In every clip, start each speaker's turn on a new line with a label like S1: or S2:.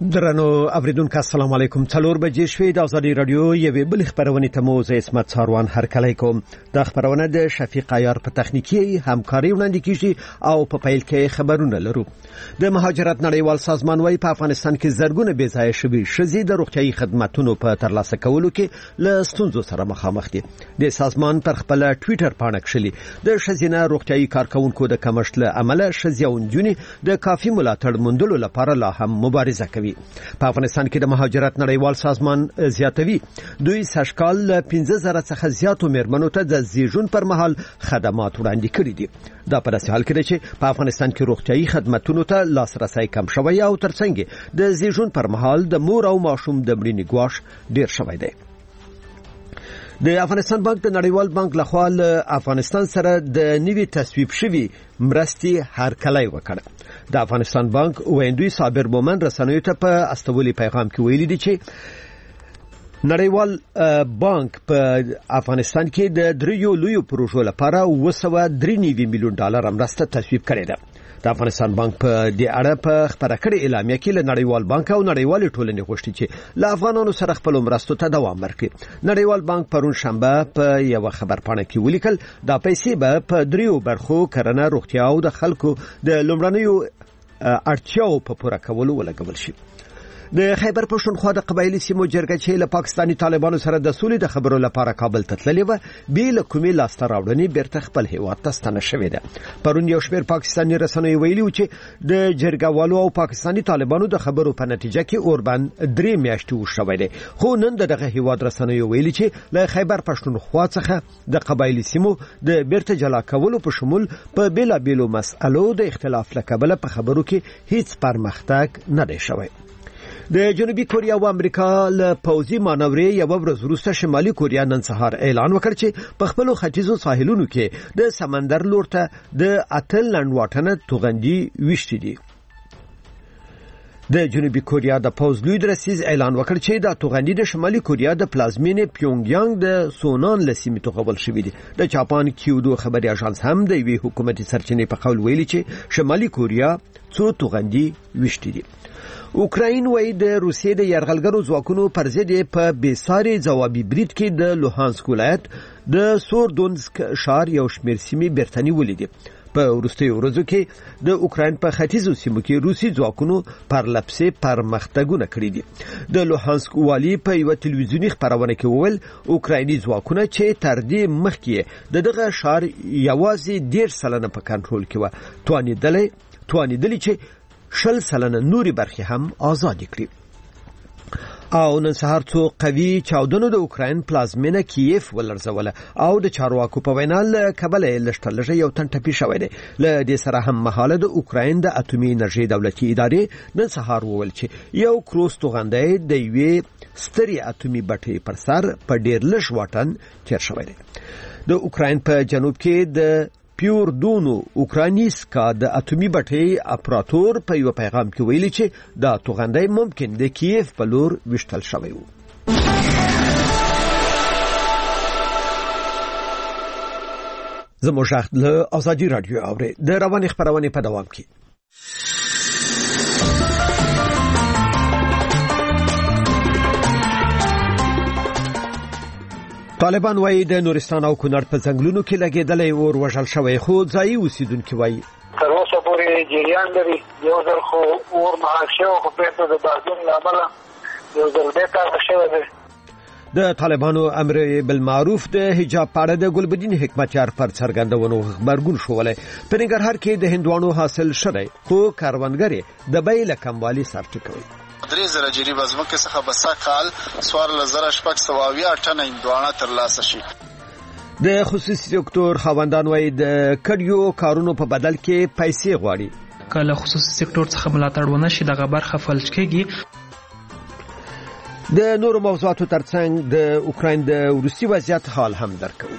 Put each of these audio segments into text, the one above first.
S1: درنو اوریدونکو السلام علیکم. 4 بجې شوې د ازادي رادیو یوې بل خبرونه ته مو زه اسمت ساروان هرکلی کوم. د خبرونه د شفیق عیار په تخنیکی همکاري وړاندې کیږي او په پیل کې خبرونه لرو. د مهاجرت نړیوال سازمان وايي په افغانستان کې زرګونه بې ځایه شوي ښځې د روغتیايي خدماتو په ترلاسه کولو کې له ستونزو سره مخامخ دي. د سازمان پر خپل ټوئیټر پاڼه کښلي د ښځینه روغتیايي کارکونکو د کمښت له امله ښځې او نجونې د کافي ملاتړ موندلو لپاره لا هم مبارزه کوي. په افغانستان کې د مهاجرت نړیوال سازمان زیاتوي دوی سږکال له 15,000 څخه زیاتو میرمنو ته د زیږون پر مهال خدمات وړاندې کړي دي. دا په داسې حال کې ده چې په افغانستان کې روغتیايي خدماتو ته لاسرسي کم شوی او ترڅنګ د زیږون پر مهال د مور او ماشوم د مړینې ګواښ ډیر شوی دی. د افغانستان بانک د نړیوال بانک لخوا له افغانستان سره د نوي تصویب شوی مرستې هرکلی وکړ. د افغانستان بانک ویندوی صابر مومن رسنیو ته په استولي پیغام کې ویلي دي چې نړیوال بانک په افغانستان کې د دریو لویو پروژو لپاره 293 میلیون ډالر مرسته تصویب کړې ده. د افغانستان بانک په دې اړه په خبره کړې اعلامیه کې له نړیوال بانک او نړیوال ټولنې غوښتي چې له افغانانو سره خپل مرستو ته دوام ورکړي. نړیوال بانک پرون شنبه په یو خبرپاڼه کې ولیکل دا پیسې به په دریو برخو کرنه، روغتیا او د خلکو د لومړنیو اړتیاو په پوره کولو ولګول شي. د خیبر پښتونخوا د قبایلی سیمو جرګه چې له پاکستاني طالبانو سره د سولې د خبرو لپاره کابل ته تللې و بیل کومې لاسته راوړنې بیرته خپل هیواد ته ستنه شوې ده. پرون یو شمېر پاکستاني رسنیو ویلي و چې د جرګوالو او پاکستاني طالبانو د خبرو په نتیجه کې اوربند 3 میاشتې وشوي دي. خو نن دغه هیواد رسنیو ویلي چې له خیبر پښتونخوا څخه د قبایلی سیمو د بیرته جلا کولو په شمول په بیلابیلو مسألو د اختلاف لکبله په خبرو کې هیڅ پرمختګ نه دی شوی. د جنوبي کوریا او امریکا له پوځي مانورې یو ورځ وروسته شمالي کوریا نن سهار اعلان وکړ چې په خپل ختیځو ساحلونو کې د سمندر لور ته د اتل لنډواټنه توغندي وشتي دي. د جنوبي کوریا د پوځ لوی درسیز اعلان وکړ چې د توغندي د شمالي کوریا د پلازمینې پیونګیانګ د سونان لسیمې توغول شوې دي. د جاپان کیودو خبري اژانس هم د وی حکومتي سرچینې په قول ویلي چې شمالي کوریا څو توغندي وشتي دي. اوکراین وای د روسیې د یرغلګرو ځواکونو پر ضد په بیساري ځوابي برید کې د لوهانسک ولایت د سوردونسک ښار یو شمېر سیمې برتنی ولیدي. په وروستیو ورځو کې د اوکراین په ختیځو سیمو کې روسي ځواکونو پرلپسې پرمختګونه کړي دي. د لوهانسک والی په یو تلویزیونی خبرونه کې وویل اوکرایني ځواکونه چې تر دې مخکې دغه ښار یوازې 1.5% په کنټرول کې و توانیدلې چې 60% نوري برخې هم آزاد کړي. او نن سهار څو قوي چاودنو د اوکراین پلازمینه کیف ولرزوله او د چارواکو په وینا له کابل لشتلجه یو تن ټپي شوی دی. له دې سره هم مهاله د اوکراین د اټومي انرژي دولتي ادارې نن سهار وویل چې یو کروز توغندی د یوې سترې اټومي بټۍ پر سر په ډیر لږ واټن تیر شوی دی. د اوکراین په جنوب کې د پیوردونو اوکرانیسکا د اټومي بټۍ اپراتور په یو پیغام کې ویلي چې دا توغندی ممکن د کیف په لور وشتل شوی و. زموږ غږ له ازادي رادیو اوري د رواني خبرونه په دوام کې. طالبان وایي د نورستان او کونړ په ځنګلونو کې لګېدلې اور وژل شوی خو ځایي اوسیدونکو وایي
S2: تر اوسه پورې جریان لري. یو ځل خو اور مهال شو خو بیرته د بازون له امله یو ځل بیرته شوی دی.
S1: د طالبانو امر بالمعروف د حجاب په اړه د ګلبدین حکمتیار پر څرګندونو خبرګون شولای. په ننګرهار کې د هندوانو حاصل شری خو کاروانګری د بیل کموالی سرټکوي.
S3: 3,000 جریبه ځمکې څخه بسا کال 14,600 ټنه هندوانه ترلاسه شي.
S1: د خصوصي سکتور خاوندان وایي د کډیو کارونو په بدل کې پیسې غواړي.
S4: کله خصوصي سکتور څخه ملاتړ ونه شي دغه برخه فلج کېږي.
S1: د نورو موضوعاتو ترڅنګ د اوکراین د روسي وضعیت حال هم درکوي.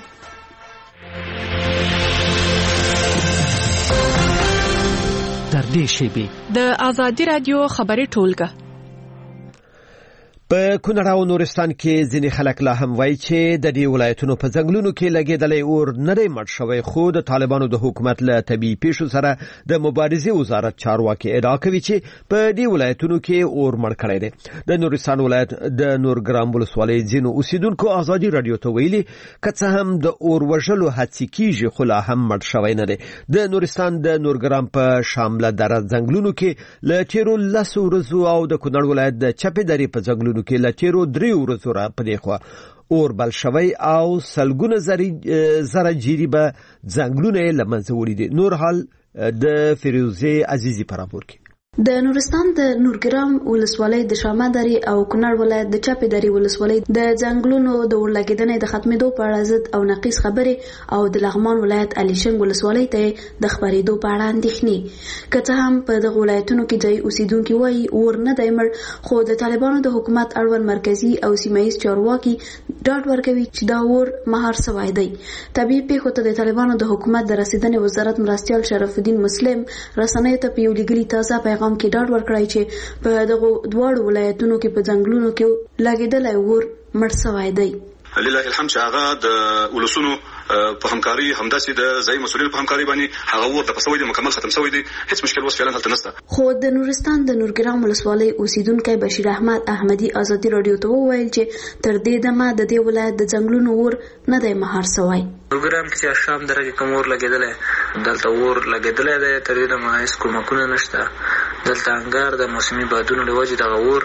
S5: در دې شیبې
S6: د ازادي رادیو خبري ټولګه
S1: په کونړ او نورستان کې ځینې خلک لا هم وایي چې د دې ولایتونو په ځنګلونو کې لګېدلی اور نه دی مړ شوی، خو د طالبانو د حکومت له طبیعي پیښو سره د مبارزې وزارت چارواکي ادعا کوي چې په دې ولایتونو کې اور مړ کړی دی. د نورستان ولایت د نورګرام ولسوالۍ ځینو اوسیدونکو ازادي رادیو ته ویلي که څه هم د اور وژلو هڅې کیږي خو لا هم مړ شوی نه دی. د نورستان د نورګرام په شامله دره ځنګلونو کې له تیرو 10 ورځو او د کونړ ولایت د چپې درې په ځنګلونو کې له تیرو 3 ورځو را په دې خوا اور بل شوی او سلګونه زره جریبه ځنګلونه له منځه وړي دي. نور حال د فیروزه عزیزی پر راپور کې.
S5: د نورستان د نورګرام ولسوالۍ د شامه درې او کونړ ولایت د چپې درې ولسوالۍ د ځنګلونو د ورلګیدنې د ختمېدو په اړه ضد او نقیص خبرې او د لغمان ولایت الیشنګ ولسوالۍ ته د خبرېدو په اړه اندېښنې. که څه هم په دغه ولایتونو کې ځایي اوسیدونکي وایي اور نه دی مړ، خو د طالبانو د حکومت اړوند مرکزي او سیمه ییز چارواکي ډاډ ورکوي چې دا اور مهار سوی دی. طبیعي پیښو ته د طالبانو د حکومت د رسیدنې وزارت مرستیال شرف الدین مسلم رسنیو ته په یو لیکلي تازه پیغام کې ډاډ ورکړی چې په دغه دواړو ولایتونو کې په ځنګلونو کې لګېدلی اور مړ سوی دی.
S6: لله الحمد چې هغه د ولسونو په همکاري همداسې د ځایي مسؤلینو په همکاري باندې هغه اور د پسوي دی مکمل ختم شوی دی، هیڅ مشکل اوس فعلا هلته نشته.
S5: خو د نورستان د نورګرام ولسوالۍ اوسیدونکی بشیر احمد احمدي ازادي رادیو ته وویل چې تر دې دمه د دې ولایت د ځنګلونو اور نه دی مهار سوی.
S7: نورګرام کې چې شام درجه کوم اور لګېدلی، دلته اور لګېدلی دی، تر دې دمه هیڅ کومکونه نشته. دلته انګار د موسمي بادونو له وجې دغه اور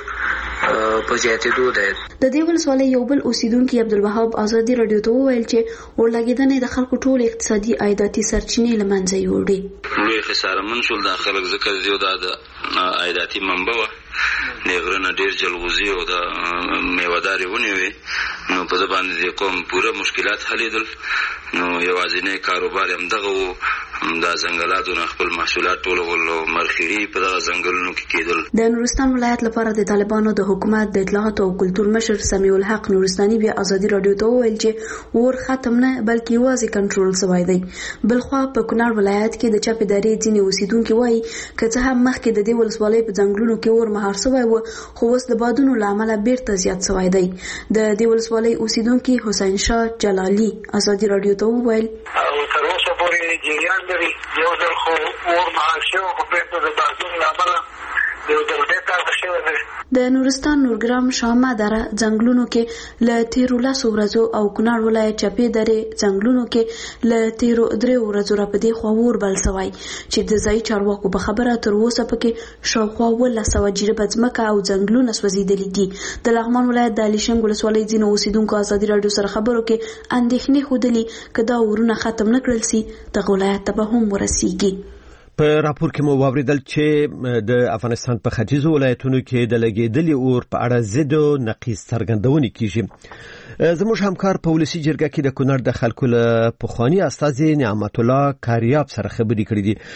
S7: په زیاتېدو دی.
S5: د دې ولسوالۍ یو بل اوسیدونکي عبدالوهاب ازادي رادیو ته وویل چې اور لګېدنې د خلکو ټول اقتصادي عایداتي سرچینې له منځه یوړې.
S8: لوی خسارمن شول دا خلک، ځکه یو د عایداتي منبع وه، د غره نه ډېر جلغوزي او د میوهدارې ونې وې، نو په ده باندې د قوم پوره مشکلات حلېدل. نو یوازینی کاروبار یې همدغه و، دا ځنګلاتو نه خپل محصولات ټولول او مرخیري په دغه ځنګلونو کې کېدل.
S5: د نورستان ولایت لپاره د طالبانو د حکومت د اطلاعات او کلتور مشر سمیع الحق نورستاني بیا ازادي رادیو ته وویل چې اور ختم نه بلکې یوازې کنټرول سوی دی. بلخوا په کونړ ولایت کې د چپې درې ځینې اوسیدونکي وایي که څه هم مخکې د دې ولسوالۍ په ځنګلونو کې اور مهار سوی و، خو اوس د بادونو له امله بیرته زیات سوی دی. د دې ولسوالۍ اوسیدونکي حسین شاه جلالي ازادي رادیو ته وویل
S2: تر اوسه پورې جریان لري، یو ځل خو اور مهار شوی خو بیرته د بادونو له امله یو ځل بیرته هغه شوی دی.
S5: د نورستان نورګرام شامه دره ځنګلونو کې له تیرو 10 ورځو او کونړ ولایت چپې درې ځنګلونو کې له تیرو 3 ورځو را په دې خوا اور بل سوی چې د ځایي چارواکو په خبره تر اوسه پکې شاوخوا 100 جریبه ځمکه او ځنګلونه سوځېدلي دي. د لغمان ولایت د الیشنګ ولسوالۍ ځینو اوسیدونکو ازادي رادیو سره خبرو کې اندېښنې ښودلي که دا اورونه ختم نه کړل سي دغه ولایت ته به هم ورسیږي.
S1: په راپور کې مو واوریدل چې د افغانستان په ختیځو ولایتونو کې د لګېدلي اور په اړه ضد او نقیض څرګندونې کیږي. زموږ همکار په ولسي جرګه کې د کونړ د خلکو له پخواني استازي نعمت الله کاریاب سره خبرې کړې دي.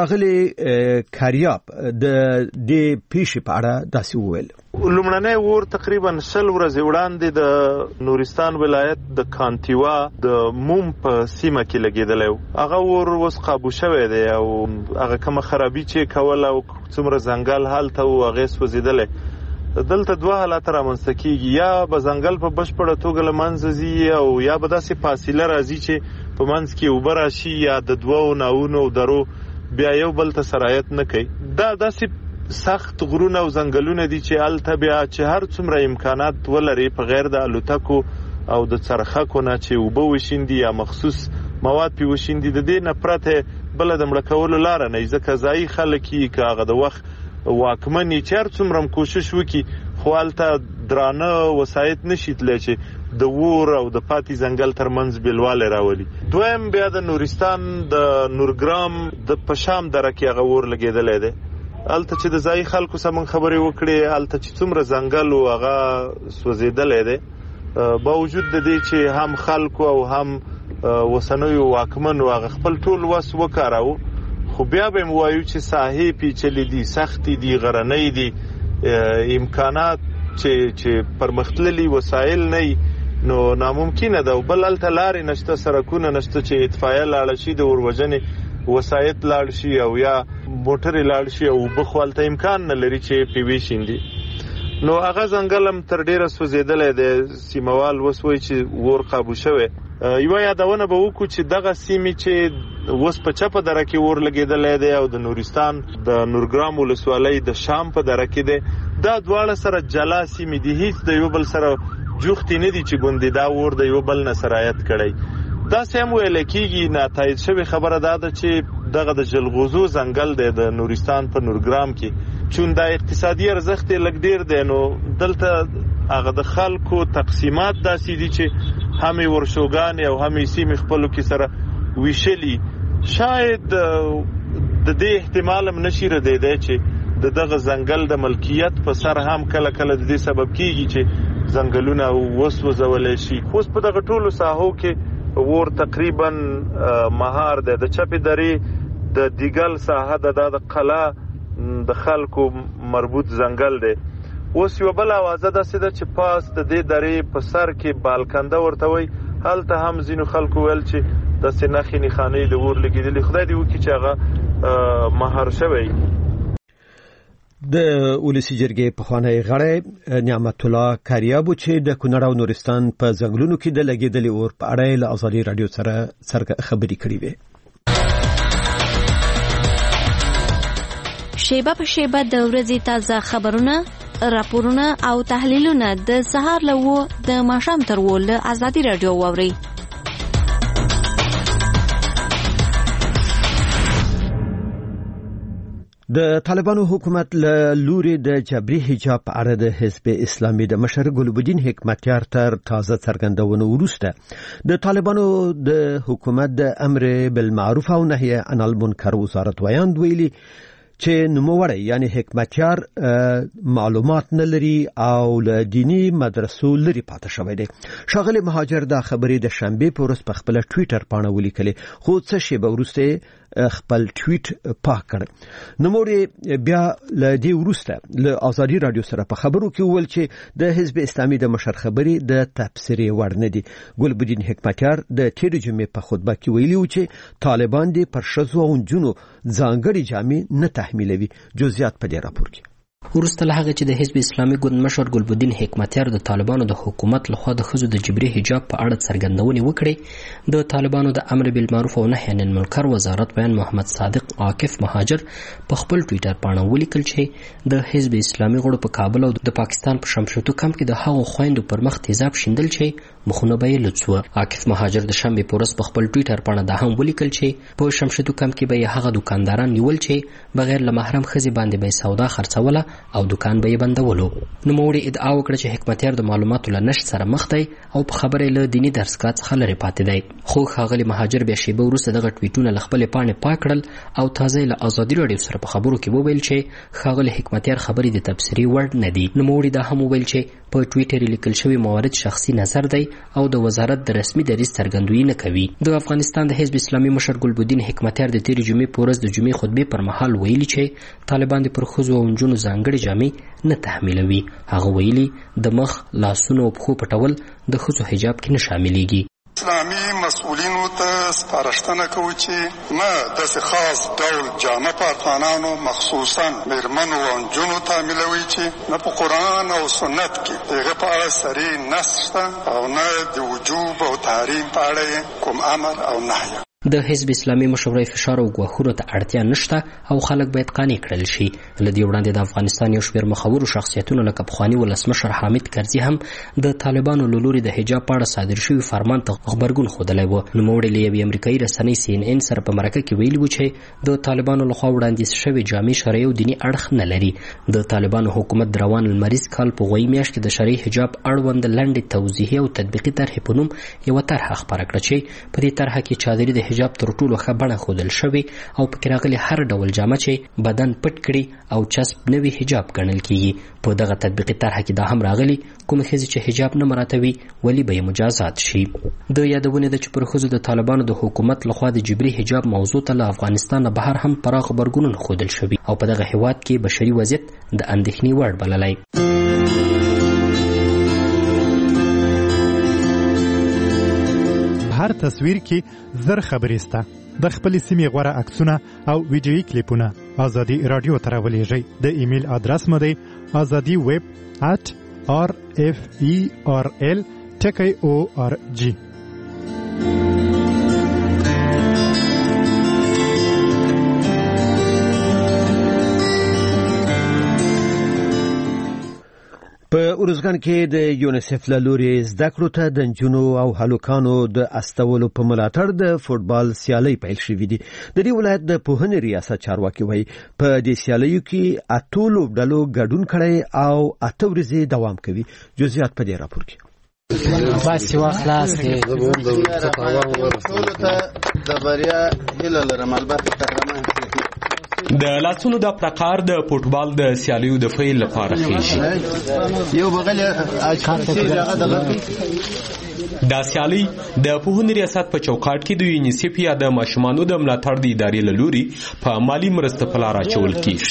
S1: شاغلي کاریاب د دې پیښې په اړه داسې وویل.
S9: لومړنی اور تقریبا 100 ورځې وړاندې د نورستان ولایت د کانتیوا د موم په سیمه کې لګېدلی و. هغه اور اوس قابو شوی دی او هغه کومه خرابي چې کوله او څومره ځنګل هلته و هغې سوځېدلی. دلته 2 حالات رامنځته کېږي، یا به ځنګل په بشپړه توګه له منځه ځي او یا به داسې فاصله راځي چې په منځ کې اوبه راشي، یا د 2 ناونو او درو بیا یو بل ته سرایت نه کوي. دا داسې سخت غرونه او ځنګلونه دي چې هلته بیا چې هر څومره امکانات ولري په غیر د الوتکو او د څرخکو نه چې اوبه وشیندي یا مخصوص مواد پې وشیندي، د دې نه پرته بله د مړه کولو لاره نه وي. ځکه ځایي خلک یې که هغه د وخت واکمن یې چې هر څومره هم کوشش وکړي خو هلته درانه وسایط نشي تللی چې د اور او د پاتې ځنګل ترمنځ بېلوالی راولي. دویم بیا د نورستان د نورګرام د پشام دره کې هغه اور لګېدلی دی. هلته چې د ځایي خلکو سره موږ خبرې وکړې، هلته چې څومره ځنګل و هغه سوځېدلی دی. باوجود د دې چې هم خلکو او هم اوسنیو واکمنو هغه خپل ټول وس وکاراوه، خو بیا به یې ووایو چې ساحې پیچلې دي، سختې دي، غرنۍ دي، امکانات چې پرمختللي وسایل نه وي نو ناممکنه ده. بل هلته لارې نشته، سړکونه نشته چې اطفایه لاړه شي، د اوروژنې وسایط لاړ شي او یا موټرې لاړ شي او اوبه خو هلته امکان نه لري چې پې وشیندي. نو هغه ځنګل هم تر ډیره سوځېدلی دی. سیموال اوس وایي چې اور قابو شوی. یوه یادونه به وکړو چې دغه سیمې چې اوس په چپه دره کې اور لګېدلی دی او د نورستان د نورګرام ولسوالۍ د شام په دره کې دی، دا دواړه سره جلا سیمې دي، هیڅ د یو بل سره جوختې نه دي چې ګوندې دا اور د یو بل نه سرایت کړی. داسې هم ویل کېږي، ناتایید شوې خبره دا ده چې دغه د جلغوزو ځنګل دی د نورستان په نورګرام کې، چون دا اقتصادي ارزښت یې لږ ډېر دی، نو دلته هغه د خلکو تقسیمات داسې دي چې همې ورشوګانې او همې سیمې خپلو کې سره ویشلي. شاید د دې احتمال هم نشي ردېدی چې د دغه ځنګل د ملکیت په سر هم کله کله د دې سبب کېږي چې ځنګلونه وسوځولی شي. اوس په دغه ټولو ساحو کې اور تقریبا مهار دی. د چپې درې د دیګل ساحه ده، د قلا د خلکو مربوط ځنګل دی. اوس یو بل اوازه داسې ده چې پاس د دې درې په سر کې بالکنده ورته وایي، هلته هم ځینو خلکو ویل چې داسې نښې نښانې د اور لګېدلې. خدای دې وکړي چې هغه مهار شوی.
S1: د ولسی جرګې پخوانی غړی نعمت الله کاریابو چې د کونړ او نورستان په ځنګلونو کې د لګېدلې اور په اړه له ازادي رادیو سره خبرې کړې وې.
S10: شیبه په شیبه د ورځې تازه خبرونه، راپورونه او تحلیلونه د سهار له 9 د ماښام تر 10 له ازادي رادیو واورئ.
S1: د طالبانو حکومت له لوري د جبري حجاب په اړه د حزب اسلامي د مشر ګلبدین حکمتیار تر تازه څرګندونو وروسته د طالبانو د حکومت د امر بالمعروف او نهي عن المنکر وزارت ویاند ویلي چې نوموړی یعنی حکمتیار معلومات نه لري او له دینی مدرسو لري پاتې شوی دی. ښاغلی مهاجر دا خبرې د شنبې په ورځ په خپل ټویټر پاڼه ولیکلې، خو څه شیبه وروسته خپل ټویټ پاک کړ. نوموړی بیا له دې وروسته له ازادي رادیو سره په خبرو کې وویل چې د حزب اسلامي د مشر خبرې د تبصرې وړ نه دي. ګلبدین حکمتیار د تېرې جمعې په خطبه کې ویلي و چې طالبان دې پر ښځو او نجونو ځانګړې جامې نه تحمیلوي. جزئیات په دې راپور کې.
S11: وروسته له هغه چې د حزب اسلامي ګوند مشر ګلبدین حکمتیار د طالبانو د حکومت لخوا د ښځو د جبري حجاب په اړه څرګندونې وکړې، د طالبانو د امر بالمعروف او نهي عن المنکر وزارت بیان محمد صادق عاکف مهاجر په خپل ټویټر پاڼه ولیکل چې د حزب اسلامي غړو په کابل او د پاکستان په شمشتو کمپ کې د هغو خويندو پر مخ تیزاب شیندل چې مخونه به یې لڅوه. عاکف مهاجر د شنبې په ورځ په خپل ټویټر پاڼه دا هم ولیکل چې په شمشتو کمپ کې به هغه دکانداران نیول چې بغیر له محرم ښځې باندې به سودا خرڅوله او دکان به بندولو. نوموړي ادعا وکړه چې حکمتیار د معلوماتو له نشت سره مخ دی او په خبره له دینی درسګاه څخه لري پاتې دی. خو ښاغلي مهاجر بیا شیبه وروسته دغه ټویټونه له خپلې پاڼې پاک کړل او تازه له ازادي رادیو سره په خبرو کې وویل چې ښاغلي حکمتیار خبرې د تبصرې وړ نه دي. نوموړي دا هم وویل چې په ټویټر لیکل شوی موارد شخصي نظر دی او د وزارت د رسمي دریځ څرګندوي نه کوي. د افغانستان د حزب اسلامي مشر ګلبدین حکمتیار د تېرې جمعې په ورځ د جمعې خطبې پر مهال ویلي چې طالبان د پر ښځو او نجونو ځانګړې جامې نه تحمیلوي. هغه ویلي د مخ، لاسونو او پښو پټول د ښځو حجاب کې نه شاملېږي.
S12: اسلامي مسؤلینو ته سپارښتنه کوو چې نه داسې خاص ډول جامه په افغانانو مخصوصا میرمنو او نجونو تحمیلوي چې نه په قرآن او سنت کې د هغه په اړه صریح نص شته او نه د وجوب او تحریم په اړه کوم امر او نهی.
S11: د حزب اسلامي مشورې فشار او ګواښونو ته اړتیا نشته او خلک باید قانع کړل شي. له دې وړاندې د افغانستان یو شمېر مخورو شخصیتونو لکه پخواني ولسمشر حامد کرزي هم د طالبانو له لوري د حجاب په اړه صادر شوي فرمان ته غبرګون ښودلی و. نوموړي له یوې امریکایي رسنۍ CNN سره په مرکه کې ویلي و چې د طالبانو لخوا وړاندیز شوې جامې شرعي او دیني اړخ نه لري. د طالبانو حکومت د روان لمریز کال په غویي میاشت کې د شرعي حجاب اړوند لنډې توضیحي او تطبیقي طرحې په نوم یوه طرحه خپره کړه چې په دې طرحه کې چادري د حجاب تر ټولو ښه بڼه ښودل شوې او پکې راغلي هر ډول جامه چې بدن پټ کړي او چسپ نوي حجاب ګڼل کیږي. په دغه تطبیقي طرحه کې دا هم راغلي کومې ښځې چې حجاب نه مراعاتوي ولې به یې مجازات شي. د یادونې ده چې پر ښځو د طالبانو د حکومت لخوا د جبري حجاب موضوع ته له افغانستان نه بهر هم پراخ غبرګونونه ښودل شوي او په دغه هیواد کې بشري وضعیت د اندېښنې وړ بللی.
S13: هر تصویر کې زر خبرې سته. د خپل سیمې غوره عکسونه او ویډیویي کلیپونه ازادي رادیو ته راولېږئ. د ایمیل ادرس مو دی ازادي ویب @RFERL.org.
S1: په ارزګان کې د یونیسف له لوري زده کړو ته د نجونو او هلکانو د استولو په ملاتړ د فوټبال سیالۍ پیل شوې دي. د دې ولایت د پوهنې ریاست چارواکي وایي په دې سیالیو کې 8 لوبډلو ګډون کړی او 8 ورځې دوام کوي. جزئیات په دې راپور کې.
S14: بس واخلاص دې د بریا هیله لرم. البته قهرمان
S15: د لاسونو د پرکار د فوټبال د سیالیو د فعال لپاره خېږي.
S14: یو بغل
S15: دا سیالي د پوهنې ریاست په چوکاټ کې د یونیسف یا د ماشومانو د ملاتړ د ادارې له لوري په مالی مرسته په لار اچول کېږي.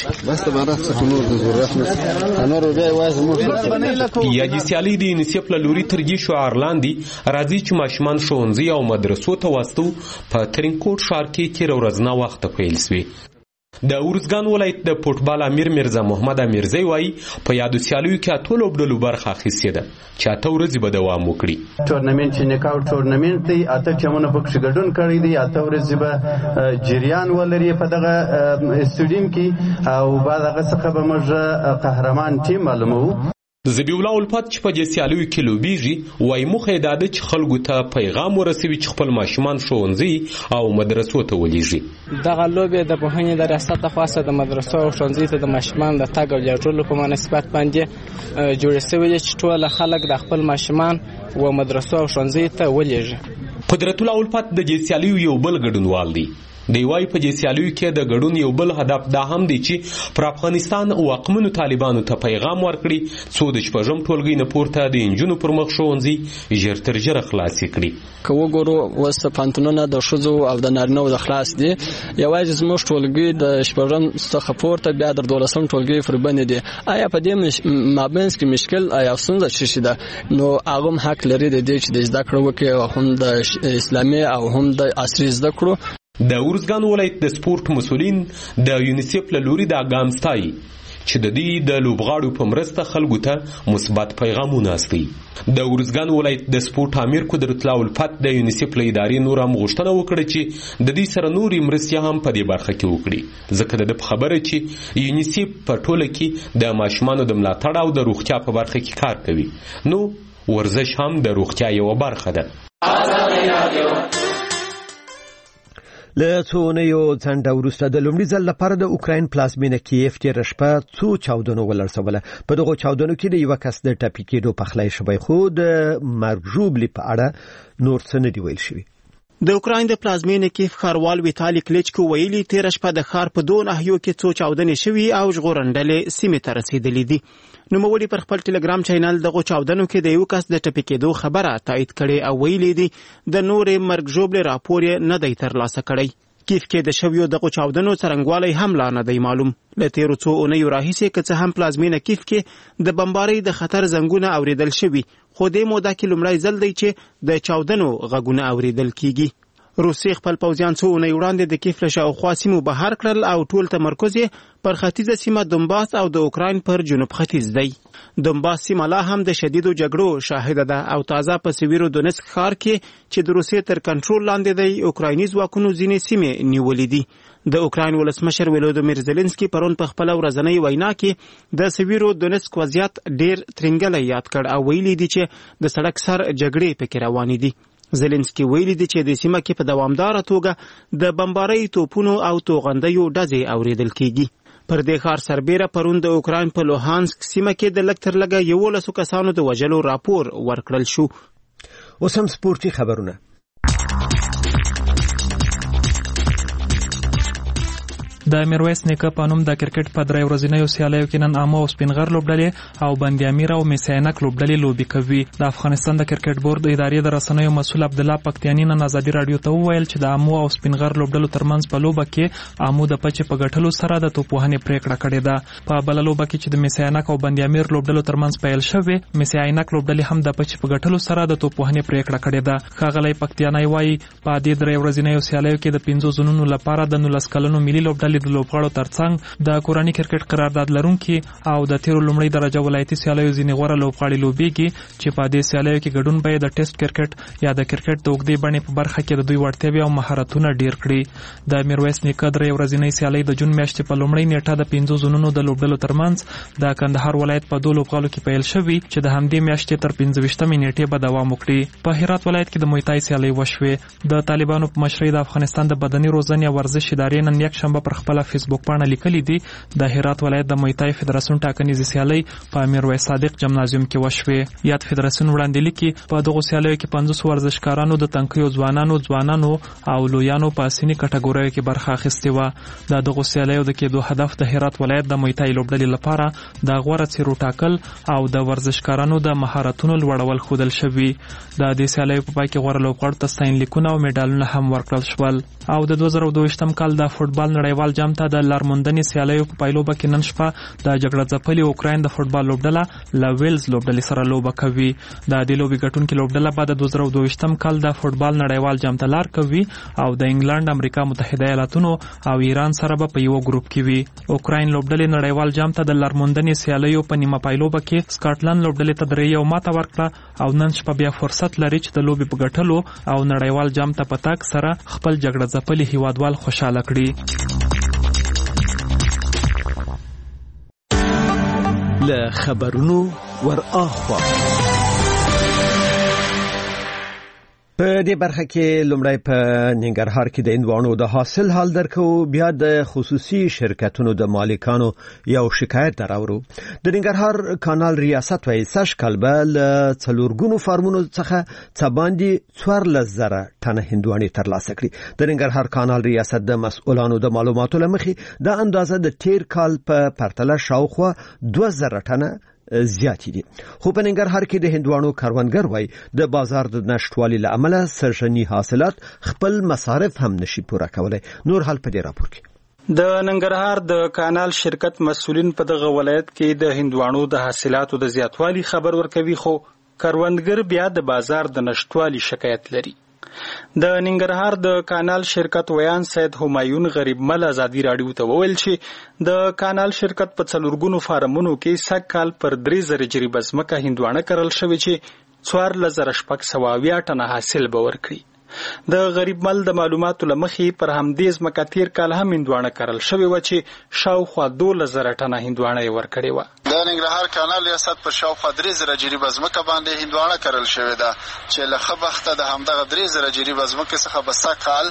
S15: یا د سیالي د یونیسف له لوري تر دې شعار لاندې راځي چې ماشومان ښوونځي او مدرسو ته واستو په ترینکوټ ښار کې تېره ورځ ناوخته پیل شوې. د ارزګان ولایت د فوټبال امیر مرزا محمد امیرزی وایي په یادو سیالیو کې 8 لوبډلو برخه اخیستې ده چې 8 ورځې به دوام وکړي.
S14: ټورنمنت چې نکاوټ ټورنمنت دی 8 ټیمونه پکې ګډون کړی دي. 8 ورځې به جریان ولري په دغه استادیم کې او بعد هغه څخه به موږ قهرمان ټیم معلومو.
S15: زبیح الله الفت چې په دې سیالیو کې لوبیږي وایي موخه دا ده چې خلکو ته پیغام ورسوي چې خپل ماشومان ښوونځي او مدرسو ته ولېږي.
S16: دغه لوبې د پوهنې د ریاست لخوا د مدرسو او ښوونځي ته د ماشومان د تګ او لېږدولو په مناسبت باندې جوړې شوې دي چې ټول خلک د خپل ماشومان و مدرسو او ښوونځي ته ولېږي.
S15: قدرت الله الفت د دې سیالیو یو بل ګډونوال دی. دی وايي په دې سیالیو کې د ګډون یو بل هدف دا هم دی چې پر افغانستان او واکمنو طالبانو ته پیغام ورکړي څو د شپږم ټولګي نه پورته د انجونو پر مخ ښوونځي ژر تر ژره خلاص کړي.
S17: که وګورو اوس پانتونونه د ښځو او د نارینهو د خلاص دي. یوازې زموږ ټولګي د شپږم څخه پورته بیا د 12م ټولګي پر باندې دي. آیا په دې مابینځ کې مشکل آیا ستونزه شي ده؟ نو هغه حق لري د دې چې د زده کړو کې هم د اسلامي او هم د عصري زده کړو.
S15: د ارزګان ولایت د سپورت مسؤلین د یونیسف له لوري دا ګام ستایي چې د دې د لوبغاړو په مرسته خلکو ته مثبت پیغامونه استي. د ارزګان ولایت د سپورت امیر قدرت الله الفت د یونیسف له ادارې نور هم غوښتنه وکړه چې د دې سره نورې مرستې هم په دې برخه کې وکړي ځکه د خبره چې یونیسف په ټوله کې د ماشومانو د ملاتړ او د روغتیا په برخه کې کار کوي. نو ورزش هم د روغتیا یو برخه ده.
S1: له څو اونیو ځنډه وروسته د لومړي ځل لپاره د اوکراین پلازمینه کیف تېره شپه څو چاودنو ولړزوله. په دغو چاودنو کې د یوه کس د ټپي کېدو پخلی شوی خو د مرګ ژوبلې په اړه نور څه نه دي ویل شوي.
S18: د اوکراین د پلازمینه کیف ښاروال ویتالي کلیچکو ویلي تېره شپه د ښار په 2 ناحیو کې څو چاودنې شوي او ژغورنډلې سیمې ته رسېدلې دي. نوموړي پر خپل ټلګرام چینل دغو چاودنو کې د یو کس د ټپي کېدو خبره تایید کړې او ویلي دي د نورې مرګ ژوبلې راپور یې نه دی ترلاسه کړی. کیف کې د شویو دغو چاودنو څرنګوالی هم لا نه دی معلوم. له تېرو څو اونیو راهیسې که څه هم پلازمینه کیف کې د بمبارۍ د خطر زنګونه اورېدل شوي خو دې موده کې لومړی ځل دی چې د چاودنو غږونه اورېدل کیږي. روسیې خپل پوځیان څو اونۍ وړاندې د کیف له شاوخوا سیمو بهر کړل او ټول تمرکز یې پر ختیځه سیمه دونباس او د اوکراین پر جنوب ختیځ دی. دونباس سیمه لا هم د شدیدو جګړو شاهده ده او تازه په سویرو دونسک ښار کې چې د روسیې تر کنټرول لاندې دی اوکرایني ځواکونو ځینې سیمې نیولې دي. د اوکراین ولسمشر ولودیمیر زيلنسکي پرون په خپل ورځنۍ وینا کې د سویرو دونسک وضعیت ډیر ترنګلی یاد کړ او ویلي دي چې د سړک سر جګړې پکې روانې دي. زيلنسکي ویلي دي چې د سیمه کې په دوامداره توګه د بمبارۍ توپونو او توغندیو ډزې اوریدل کیږي. پر دې ښار سربیره پرون د اوکراین په لوهانسک سیمه کې د لږ تر لږه 11 کسانو د وژلو راپور ورکړل شو.
S1: اوس هم سپورتي خبرونه.
S4: د میرویس نیکه په نوم د کرکټ په 3 ورځنیو سیالیو کې نن عامه او سپینغر لوبډلې او بند امیر او میساینک لوبډلې لوبي کوي. د افغانستان د کرکټ بورډ ادارې د رسنیو مسؤل عبد الله پکتیانی نن ازادي رادیو ته وویل چې د عامه او سپینغر لوبډلو ترمنځ په لوبه کې عامه د پچې په ګټلو سره د توپوهنې پریکړه کړې ده. په بل لوبه کې چې د میساینک او بند امیر لوبډلو ترمنځ پیل شوې میساینک لوبډلې هم د پچې په ګټلو سره د توپوهنې پریکړه کړې ده. ښاغلی پکتیانی وایي په دې 3 ورځنیو سیالیو کې د 5 زونونو لپاره د 19 کلنو ملي لوبډلې د لوبغاړو ترڅنګ د کورنۍ کرکټ قرارداد لرونکي او د تیرو لومړی درجه ولایتي سیالیو ځینې غوره لوبغاړي لوبېږي چې په دې سیالیو کې ګډون به د ټیسټ کرکټ یا د کرکټ د اوږدې بڼې په برخه کې د دوی وړتیاوې او مهارتونه ډیر کړي. د میرویس نیکه درې ورځنۍ سیالۍ د جون میاشتې په لومړۍ نیټه د 5 زونونو د لوبډلو ترمنځ د کندهار ولایت په 2 لوبغالو کې پیل شوي چې د همدې میاشتې تر 15مې نیټې به دوام وکړي. په هرات ولایت کې د مویتای سیالۍ وشوې. د طالبانو په مشرۍ د افغانستان د بدني روزنې او ورزش ادارې نن یک شنبه پر خپل فیسبوک پاڼه لیکلي دي د هرات ولایت د مویتای فدراسیون ټاکنیزې سیالۍ په میرویس صادق جمنازیوم کې وشوې. یاد فدراسیون وړاندې لیکي په دغه سیالیو کې 500 ورزشکارانو د تنکیو ځوانانو او لویانو په سنی کټګوریو کې برخه اخیستې و. د دغه سیالیو د کېدو هدف د هرات ولایت د مویتای لوبډلې لپاره د غوره څیرو ټاکل او د ورزشکارانو د مهارتونو لوړول ښودل شوي. د دې سیالیو په پای کې غوره لوبغاړو ته ستاینلیکونه او میډالونه هم ورکړل شول. او د 2022 کال د فوټبال نړیوال جام ته د لارموندنې سیالیو په پایلوبه کې نن شپه د جګړه ځپلې اوکراین د فوټبال لوبډله له ویلز لوبډلې سره لوبه کوي. د دې لوبې ګټونکې لوبډله به د 2022 کال د فوټبال نړیوال جام ته لار کوي او د انګلند، امریکا متحده ایالاتونو او ایران سره به په یو ګروپ کې وي. اوکراین لوبډلې نړیوال جام ته د لارموندنې سیالیو په نیمه پایلوبه کې سکاټلند لوبډلې ته 3 ماته ورکړه او نن شپه بیا فرصت لري چې د لوبې په ګټلو او نړیوال جام ته په تګ سره خپل جګړه ځپلي هیوادوال خوشاله کړي.
S1: له خبرونو ور اخوا په دې برخه کې لومړی په ننګرهار کې د هندوانو د حاصل حال درکو، بیا د خصوصي شرکتونو د مالکانو یو شکایت دراورو. د ننګرهار کانال ریاست وایي سږ کال به له 4 فارمونو څخه څه باندې 14,000 ټنه هندوانې ترلاسه کړي. د ننګرهار کانال ریاست د مسؤلانو د معلوماتو له مخې د اندازه د تیر کال په پرتله شاوخوا 2,000 ټنه زیاتی دي. خو په ننګرهار کې د هندوانو کاروانګر وای د بازار د نشټوالي له امله سرشنی حاصلات خپل مصارف هم نشي پوره کولای. نور حال په دې راپور کې
S19: د ننګرهار د کانال شرکت مسؤلین په دغه ولایت کې د هندوانو د حاصلاتو د زیاتوالي خبر ورکوي، خو کاروانګر بیا د بازار د نشټوالي شکایت لري. د ننګرهار د کانال شرکت ویان سید همایون غریب مل ازادي راډیو ته وویل چې د کانال شرکت په 4 فارمونو کې سږ کال پر 3,000 جریبه ځمکه هندوانه کرل شوې چې 4,600 ټنه حاصل به ورکړي. د غریب مل د معلوماتو لمخې پر همدې ځمکه تیر کال هم هندوانه کرل شوې و چې شاوخوا 12,000 ټنه هندوانه یې ورکړې و.
S3: د ننګرهار کانال ریاست پر شاوخوا 3,000 جریبه ځمکه باندې هندوانه کرل شوې ده چې له ښه بخته د همدغه 3,000 جریبه ځمکې څخه به سږ کال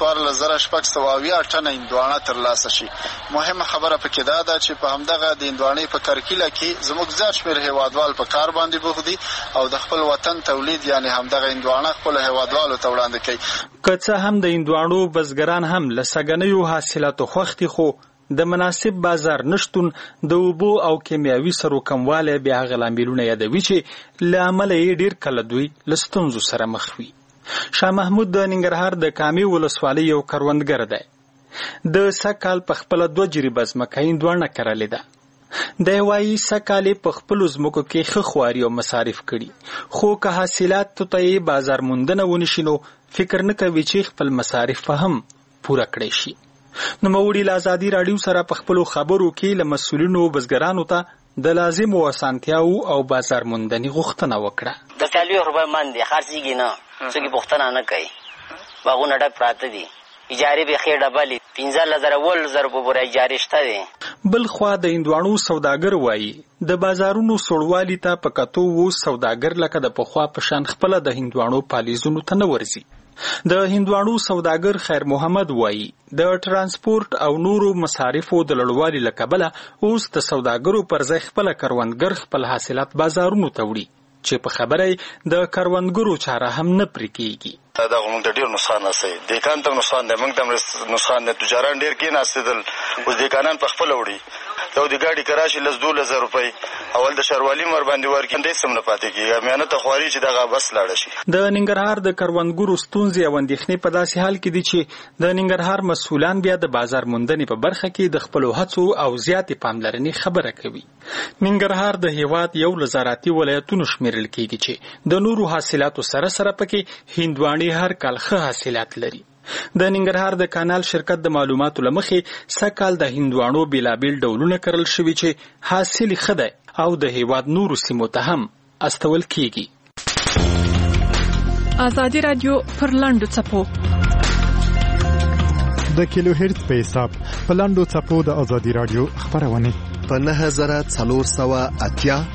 S3: 14,600 ټنه هندوانه ترلاسه شي. مهمه خبره پکې دا ده چې په همدغه د هندوانې په کرکیله کې زموږ زیات شمېر هیوادوال په کار باندې بوخت دي او د خپل وطن تولید یعنی همدغه هندوانه خپل هیوادوالو ته وړاندې کوي.
S19: که څه هم د هندوانو بزګران هم له سږنیو حاصلاتو خوښ دي، خو د مناسب بازار نشتون، د اوبو او کیمیاوي سرو کموالی بیا هغه لاملونه یادوي چې له امله یې ډېر کله دوی له ستونزو سره مخ وي. شاه محمود د ننګرهار د کامې ولسوالۍ یو کروندګر دی. د سږ کال په خپله 2 جریبه ځمکه هندوانه کرلې ده. دی وایي سږ کال یې په خپلو ځمکو کې ښه خواري او مصارف کړي، خو که حاصلاتو ته یې بازار موندنه ونشي نو فکر نه کوي چې خپل مصارف هم پوره کړی شي. نوموړي له ازادي راډیو سره په خپلو خبرو کې له مسؤلینو بزګرانو ته د لازمو اسانتیاو او بازار موندنې غوښتنه وکړه.
S20: د 40 روپۍ باندې خرڅېږي نه، څوک پوښتنه نه کوي. باغونه ډک پراته دي، اجارې به خې ډبلې 15,000 په پورې اجارې شته دي.
S19: بل خوا د هندوانو سوداګر وایي د بازارونو سوړوالي ته په کتو و سوداګر لکه د پخوا په شان خپله د هندوانو پالیزونو ته نه ورځي. د هندوانو سوداګر خیر محمد وایي د ترانسپورت او نورو مصارفو د لوړوالي له کبله اوس د سوداګرو پر ځای خپله کروندګر خپل حاصلات بازارونو ته وړي، چې په خبره د کروندګرو چاره هم نه پرې کېږي.
S21: دا موږ ته ډېر نقصان رسوي، دیکان ته نقصان دی، موږ ته نقصان دی. تجاران ډېر کېناستېدل، اوس دیکانان په خپله وړي. یو د ګاډي که راشي 12,000 روپۍ اول د ښاروالي مر باندې ورکړي، دی سم نه پاتې کېږي. میانه ته خواري چې دغه بس لاړه شي.
S19: د ننګرهار د کروندګرو ستونزې او اندېښنې په داسې حال کې دي چې د ننګرهار مسؤلان بیا د بازار موندنې په برخه کې د خپلو هڅو او زیاتې پاملرنې خبره کوي. ننګرهار د هیواد یو له زراعتي ولایتونو شمیرل کېږي چې د نورو حاصلاتو سره سره پکې هندوانې هر کال ښه حاصلات لري. د ننګرهار د کانال شرکت د معلوماتو لمخې سکهال د هندوانو بیلابیل ډولونه کرل شوي چې حاصل ښه دی او د هیواد نورو سیمو ته هم استول کیږي.
S4: ازادي رادیو پر لاندو څپو
S13: د کیلو هرتز په حساب په لاندو څپو د ازادي رادیو خبرونه
S6: په 9480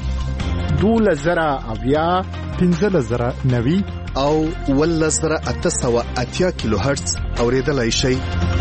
S13: 12090 15090
S6: او 11880 کیلو هرتز اوریدلای شئ.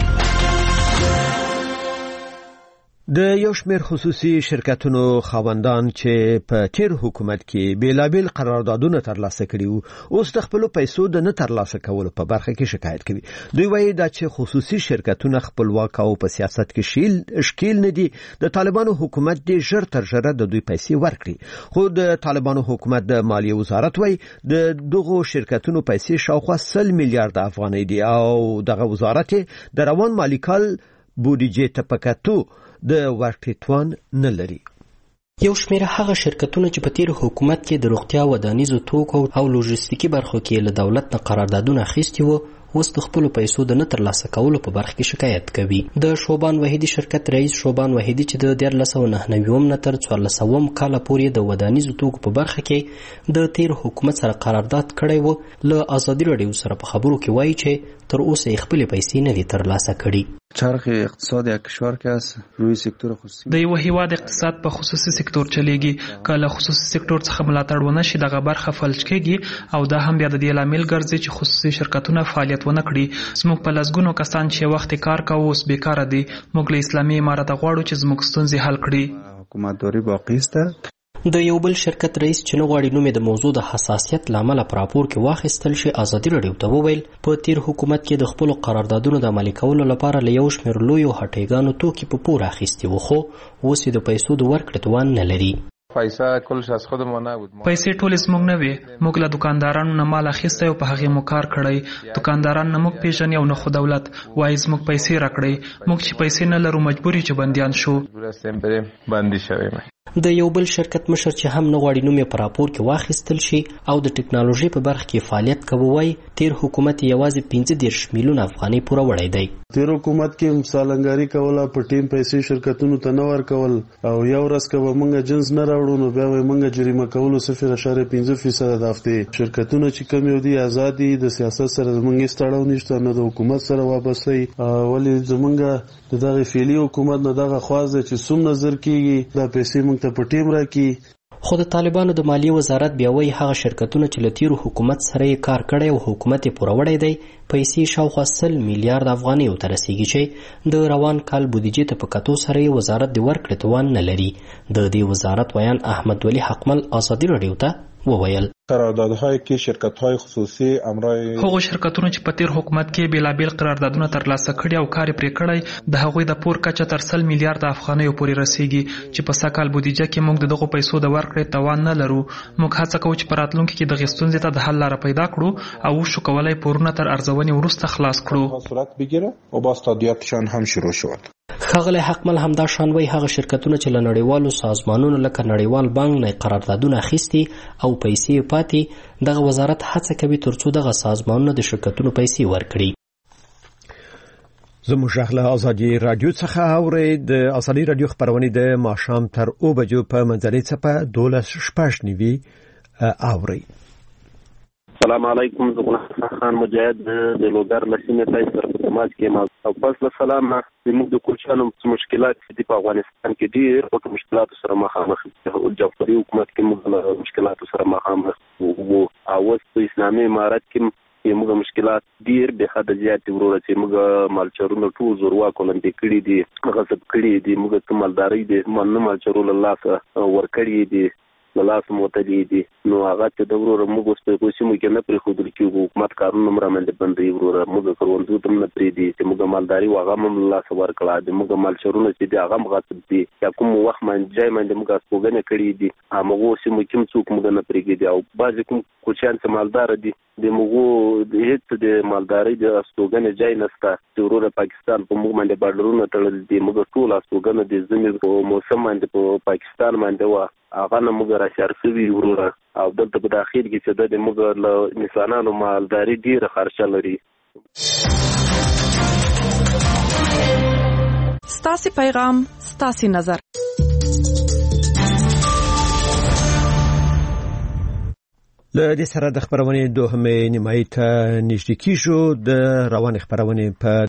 S1: د یو شمېر خصوصي شرکتونو خاوندان چې په تیر حکومت کې بیلابیل قراردادونه ترلاسه کړي وو اوس د خپل پیسو د نه ترلاسه کولو په برخه کې شکایت کوي. دوی وایي دا چې خصوصي شرکتونه خپلواک او په سیاست کې شکیل نه دي. د طالبانو حکومت دې ژر تر ژره د دوی پیسې ورکړي. خو د طالبانو حکومت د مالیې وزارت وایي د دغو شرکتونو پیسې شاوخوا 100 میلیارډ افغانۍ دي او دغه وزارت د روان مالی کال بودیجې ته پکاتو د ورکړې توان نه لري.
S11: یو شمېر هغه شرکتونه چې په تیر حکومت کې د روغتیا ودانیزو توکو او لوژستیکي برخو کې له دولت نه قراردادونه اخیستي وو اوس د خپل پیسو د نه ترلاسه کولو په برخه کې شکایت کوي. د شوبان وحیدی شرکت رئیس شوبان وحیدی چې د 1999 نه تر 1400 کال پورې د ودانیزو توکو په برخه کې د تیر حکومت سره قرارداد کړی و له ازادي رادیو سره په خبرو کې وایي چې تر اوسه خپل پیسې نه دي ترلاسه کړي.
S22: چرخ اقتصاد یک کشور که است روی سکتور خصوصی
S4: د یو هیواد اقتصاد په خصوصي سکتور چلیږي. کله خصوصي سکتور څخه ملاتړ ونه شي دغه برخه فلج کېږي او دا هم بیا د دې لامل ګرځي چې خصوصي شرکتونه فعالیت ونه کړي. زموږ په لسګونو کسان چې وخت کار کوي اوس بیکاره دي. موږ له اسلامي امارت غواړو چې زموږ ستونزې حل کړي.
S22: حکومتداري باقی است.
S11: د یو بل شرکت رئیس چې نه غواړي نوم د موضوع د حساسیت لامل پر راپور کې واخیستل شي ازادي رادیو ته وویل په تیر حکومت کې د خپل قراردادونو د عملي کولو لپاره له یو شمېر لویو هټیګانو توکي په پور اخیستي وو خو اوس د پیسو د ورکړې توان نه لري.
S4: پیسې ټول زموږ نه وي. موږ له دکاندارانو نه مال اخیستی او په هغې مو کار کړی. دکانداران نه موږ پیژني او نه خو دولت. وایي زموږ پیسې راکړئ. موږ چې پیسې نه لرو مجبور یو چې بندیان شو.
S11: د یو بل شرکت مشر چې هم نه غواړي نوم یې په راپور کې واخیستل شي او د ټکنالوژي په برخه کې فعالیت کوي وایي تیر حکومت یوازې 15 میلیون افغانۍ پوره وړی دی.
S23: تیر حکومت کې مثالنګاری کوله په ټیم پیسې شرکتونو ته نه ورکول او یو ورځ که به موږ جنس نه راوړو نو بیا به موږ جریمه کولو 0.5% د هفتې. شرکتونه چې کم یو دي آزاد دي د سیاست سره زموږ هیڅ تړاو نشته نه د حکومت سره وابسته ولې زموږ د دغه فعلي حکومت نه دغه خواست دی چې څوم نظر کیږي دا پیسې موږ ته په ټیم راکړي.
S11: خو د طالبانو د مالیې وزارت بیا وایي هغه شرکتونه چې له تیرو حکومت سره یې کار کړی او حکومت یې پوره وړی دی پیسې شاوخوا 100 میلیارډ افغانیو ته رسیږي چې د روان کال بودیجې ته په کتو سره یې وزارت د ورکړې توان نه لري. د دې وزارت ویان احمد ولی حقمل ازادي رادیو ته وویل
S24: قراردادهای که شرکت‌های خصوصي امرای
S4: هغو شرکتونو چې په تیر حکومت کې بیلابیل قراردادونه ترلاسه کړي او کار پرې کړی د هغوی د پور کچه تر 100 میلیارډ افغانیو پورې رسیږي چې په سکهال بودیجه کې موږ دغه پیسو د ورکړې توان نه لرو. موږ هڅه کوو چې په راتلونکي کې دغه ستونزې ته د حل لاره پیدا کړو او شو کولای پورونه تر ارزونې وروسته خلاص کړو.
S24: صورت بگیره او با تادیاتشان هم شروع شود.
S11: ښاغلی حقمل همدا شان وایي هغه شرکتونه چې له نړیوالو سازمانونو لکه نړیوال بانک نه قراردادونه اخیستي او پیسې پاتې دغه وزارت هڅه کوي ترڅو دغه سازمانونه د شرکتونو پیسې ورکړي.
S1: زموږ غږ له ازادي رادیو څخه اورئ. د ازادي رادیو خبرونه د ماښام تر 2 بجو په منځنۍ څپه 12:09 اورئ.
S25: السلام علیکم. زه خان مجاهد د لوګر لسینې تاسو په سماج کې ما او پس له سلام زموږ د کوچانو مشکلات دي په افغانستان کې ډېر او مشکلات سره مخامخ او جعفری حکومت کې موږ مشکلات سره مخامخ او اوس په اسلامي امارت کې موږ مشکلات ډېر به حد زیات ورور چې موږ مالچرونو ټول زوروا کولندې کړي دي غصب کړي دي موږ ته مالداري دي مالچرول الله ور کړي دي لاس موتلی دي نو هغه ته د ورور موږ په کوشمو کې نه پرې خودل کې حکومت کارونه مرامل بندي ورور موږ کروندو تم نه پرې دي چې موږ مالداري واغه مم الله سوار کړه دي موږ مالچرونه چې دي هغه غصب دي یا کوم وخت من ځای باندې موږ سپوګنه کړې دي هغه سیمو کې څوک موږ نه پرې دي او بعضی کوم کوچان چې مالدار دي د موږ د هیڅ د مالداري د سپوګنه ځای نشته چې ورور پاکستان په موږ باندې بارډرونه تړل دي موږ ټول سپوګنه د زمير په موسم باندې په پاکستان باندې وا هغه نه موږ را شرفي ورور او دلته په داخل کې چې د موږ له انسانانو مالداري ډیره خرچه لري.
S2: ستاسو پیغام ستاسو نظر.
S1: له دې سره د خبرونې دوهمه نیمایي ته نږدې کیږو. د روان خبرونې په